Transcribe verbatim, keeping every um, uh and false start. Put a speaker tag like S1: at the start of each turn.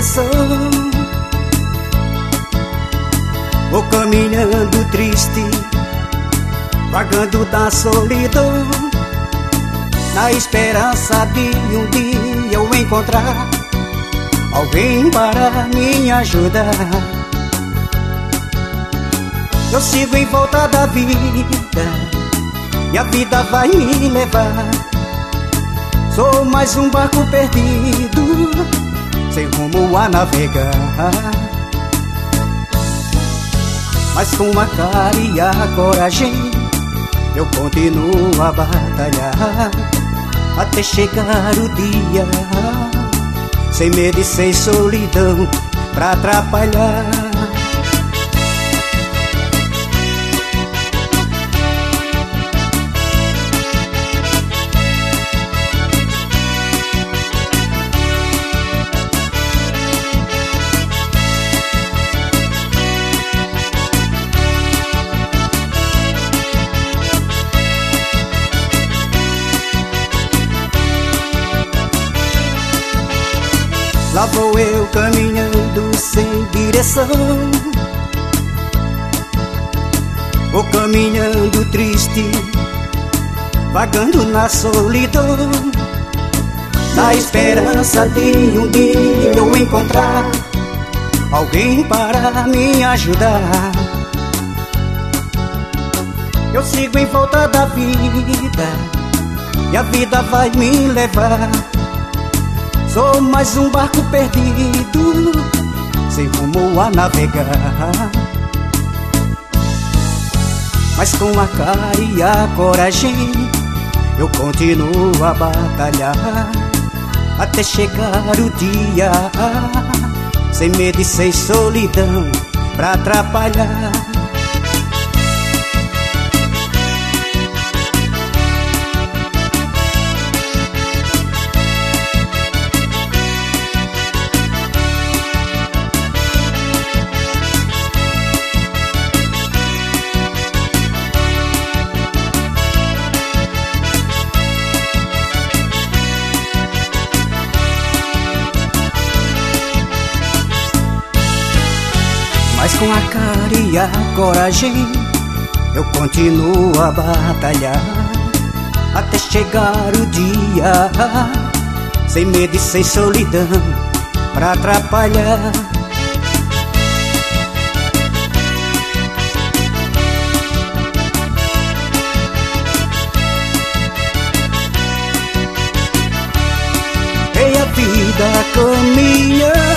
S1: direção. Vou caminhando triste, vagando da solidão, na esperança de um dia eu encontrar alguém para me ajudar. Eu sigo em volta da vida e a vida vai me levar. Sou mais um barco perdido, sem rumo a navegar. Mas com a cara e a coragem eu continuo a batalhar, até chegar o dia, sem medo e sem solidão pra atrapalhar. Lá vou eu caminhando sem direção, vou caminhando triste, vagando na solidão, na esperança de um dia eu encontrar alguém para me ajudar. Eu sigo em volta da vida e a vida vai me levar. Sou mais um barco perdido, sem rumo a navegar. Mas com a cara e a coragem eu continuo a batalhar, até chegar o dia, sem medo e sem solidão pra atrapalhar. Mas com a cara e a coragem eu continuo a batalhar, até chegar o dia, sem medo e sem solidão pra atrapalhar. Ei, a vida caminha